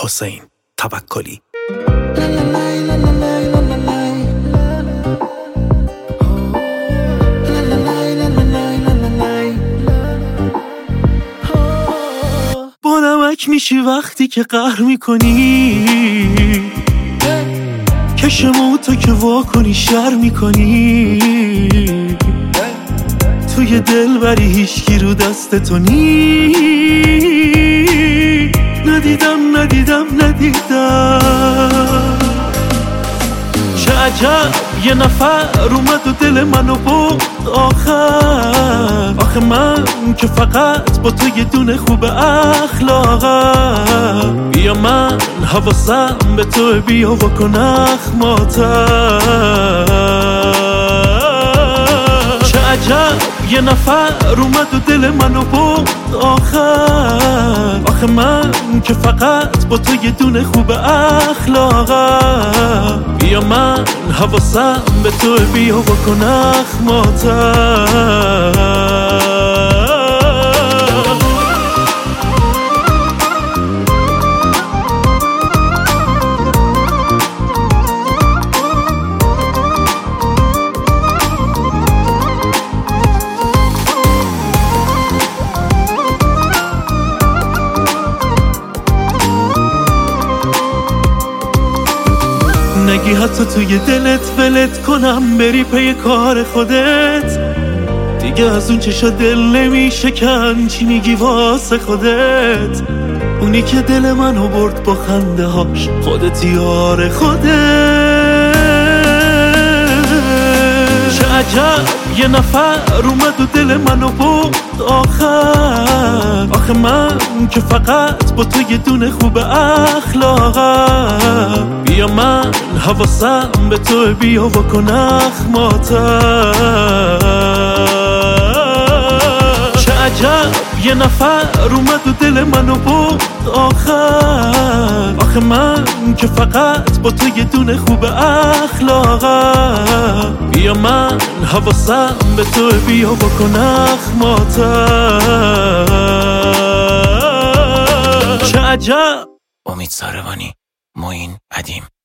حسین توکلی. با نمک میشی وقتی که قهر میکنی، کشمو تا که وا کنی شر میکنی، توی دل بری هیچکی رو دست تو نی. ندیدم چه عجب یه نفر اومد و دل منو برد آخر. آخه من که فقط با تو یه دونه خوب اخلاقم. بیا من حواسم به تو، بیا بکن اخماتم. چه عجب یه نفر اومد و دل منو برد آخر. آخه من که فقط با تو یه دونه خوب اخلاقم. بیا من حواسم به تو، بیا بکن اخماتم. نگی حتی توی دلت ولت کنم بری پی کار خودت. دیگه از اون چشا دل نمیشکن، چی میگی واسه خودت؟ اونی که دل منو برد با خنده هاش، خودت یار خودت. چه عجب یه نفر اومد و دل منو برد آخر. آخه من که فقط با تو یه دونه خوب اخلاقم. بیا من حواسم به تو، بیا بکن اخماتم. چه عجب یه نفر اومد و دل منو برد آخر. آخه من که فقط با تو یه دونه خوب اخلاقم. بیا من حواسم به تو، بیا بکن اخماتم. چه عجب. امید ساروانی، معین ادیم.